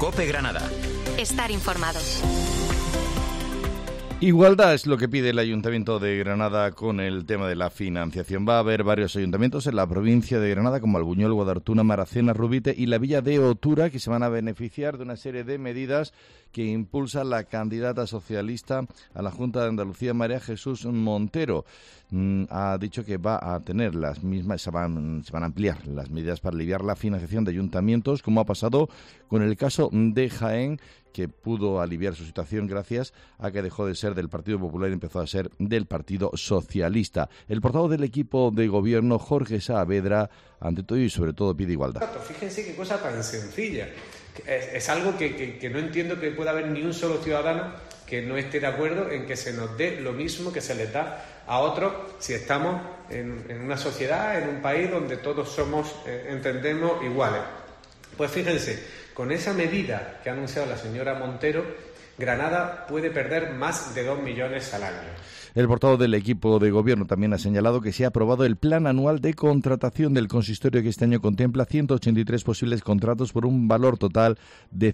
COPE Granada. Estar informados. Igualdad es lo que pide el Ayuntamiento de Granada con el tema de la financiación. Va a haber varios ayuntamientos en la provincia de Granada, como Albuñol, Guadartuna, Maracena, Rubite y la villa de Otura, que se van a beneficiar de una serie de medidas que impulsa la candidata socialista a la Junta de Andalucía, María Jesús Montero. Ha dicho que va a tener las mismas, se van a ampliar las medidas para aliviar la financiación de ayuntamientos, como ha pasado con el caso de Jaén, que pudo aliviar su situación gracias a que dejó de ser del Partido Popular y empezó a ser del Partido Socialista. El portavoz del equipo de gobierno, Jorge Saavedra, ante todo y sobre todo pide igualdad. Fíjense qué cosa tan sencilla. Es algo que no entiendo que pueda haber ni un solo ciudadano que no esté de acuerdo en que se nos dé lo mismo que se les da a otros si estamos en una sociedad, en un país donde todos somos, entendemos, iguales. Pues fíjense, con esa medida que ha anunciado la señora Montero, Granada puede perder más de 2 millones al año. El portavoz del equipo de gobierno también ha señalado que se ha aprobado el plan anual de contratación del consistorio, que este año contempla 183 posibles contratos por un valor total de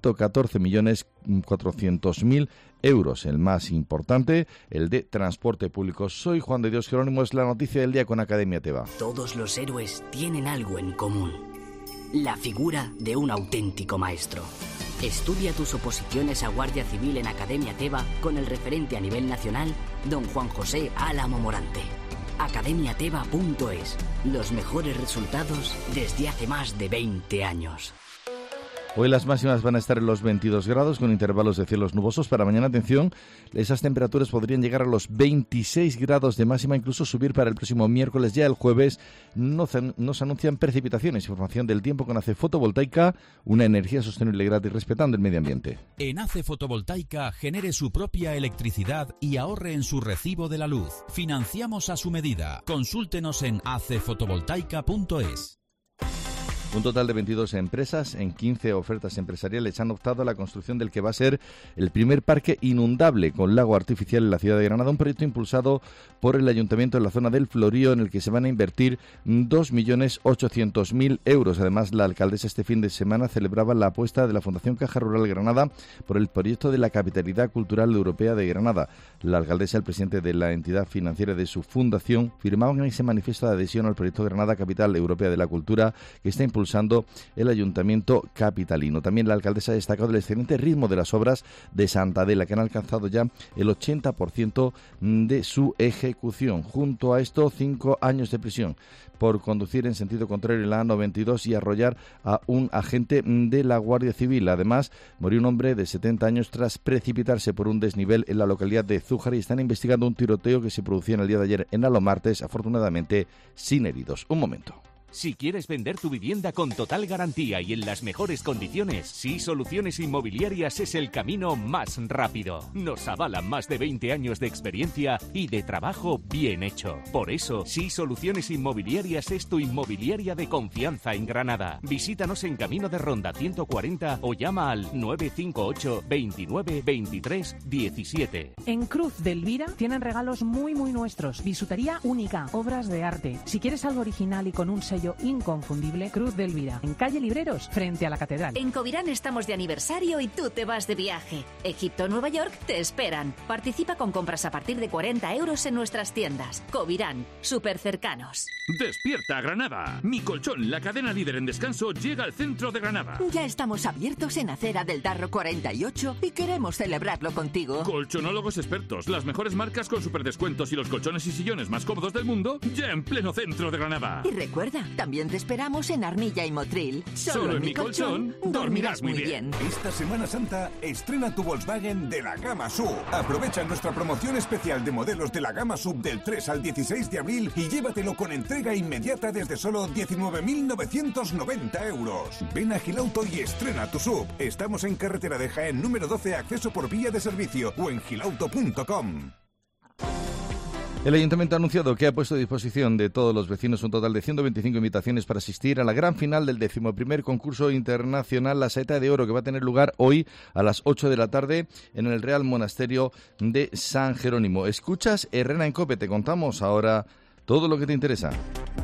114.400.000 euros. El más importante, el de transporte público. Soy Juan de Dios Jerónimo, es la noticia del día con Academia Teba. Todos los héroes tienen algo en común: la figura de un auténtico maestro. Estudia tus oposiciones a Guardia Civil en Academia Teba con el referente a nivel nacional, don Juan José Álamo Morante. academiateba.es. Los mejores resultados desde hace más de 20 años. Hoy las máximas van a estar en los 22 grados con intervalos de cielos nubosos. Para mañana, atención, esas temperaturas podrían llegar a los 26 grados de máxima, incluso subir para el próximo miércoles. Ya el jueves nos anuncian precipitaciones. Información del tiempo con ACE Fotovoltaica, una energía sostenible y gratis respetando el medio ambiente. En ACE Fotovoltaica genere su propia electricidad y ahorre en su recibo de la luz. Financiamos a su medida. Consúltenos en acefotovoltaica.es. Un total de 22 empresas en 15 ofertas empresariales han optado a la construcción del que va a ser el primer parque inundable con lago artificial en la ciudad de Granada, un proyecto impulsado por el Ayuntamiento en la zona del Florío, en el que se van a invertir 2.800.000 euros. Además, la alcaldesa este fin de semana celebraba la apuesta de la Fundación Caja Rural Granada por el proyecto de la Capitalidad Cultural Europea de Granada. La alcaldesa y el presidente de la entidad financiera de su fundación firmaban en ese manifiesto de adhesión al proyecto Granada Capital Europea de la Cultura, que está impulsando el Ayuntamiento capitalino. También la alcaldesa ha destacado el excelente ritmo de las obras de Santa Adela, que han alcanzado ya el 80% de su ejecución. Junto a esto, 5 años de prisión por conducir en sentido contrario en la A92 y arrollar a un agente de la Guardia Civil. Además, murió un hombre de 70 años tras precipitarse por un desnivel en la localidad de Zújar, y están investigando un tiroteo que se producía en el día de ayer en Alomartes, afortunadamente sin heridos. Un momento. Si quieres vender tu vivienda con total garantía y en las mejores condiciones, Sí Soluciones Inmobiliarias es el camino más rápido. Nos avalan más de 20 años de experiencia y de trabajo bien hecho. Por eso, Sí Soluciones Inmobiliarias es tu inmobiliaria de confianza en Granada. Visítanos en Camino de Ronda 140 o llama al 958 29 23 17. En Cruz de Elvira tienen regalos muy nuestros, bisutería única, obras de arte. Si quieres algo original y con un sello inconfundible, Cruz de Elvira, en calle Libreros, frente a la catedral. En Covirán estamos de aniversario y tú te vas de viaje. Egipto o Nueva York te esperan. Participa con compras a partir de 40 euros en nuestras tiendas. Covirán, súper cercanos. ¡Despierta, Granada! Mi Colchón, la cadena líder en descanso, llega al centro de Granada. Ya estamos abiertos en Acera del Darro 48 y queremos celebrarlo contigo. Colchonólogos expertos, las mejores marcas con superdescuentos y los colchones y sillones más cómodos del mundo, ya en pleno centro de Granada. Y recuerda, también te esperamos en Armilla y Motril. Solo en Mi Colchón dormirás muy bien. Esta Semana Santa estrena tu Volkswagen de la gama SUV. Aprovecha nuestra promoción especial de modelos de la gama SUV del 3 al 16 de abril y llévatelo con entrega inmediata desde solo 19.990 euros. Ven a Gilauto y estrena tu SUV. Estamos en carretera de Jaén número 12, acceso por vía de servicio, o en gilauto.com. El Ayuntamiento ha anunciado que ha puesto a disposición de todos los vecinos un total de 125 invitaciones para asistir a la gran final del 11º concurso internacional La Saeta de Oro, que va a tener lugar hoy a las 8 de la tarde en el Real Monasterio de San Jerónimo. Escuchas Herrera en COPE, te contamos ahora todo lo que te interesa.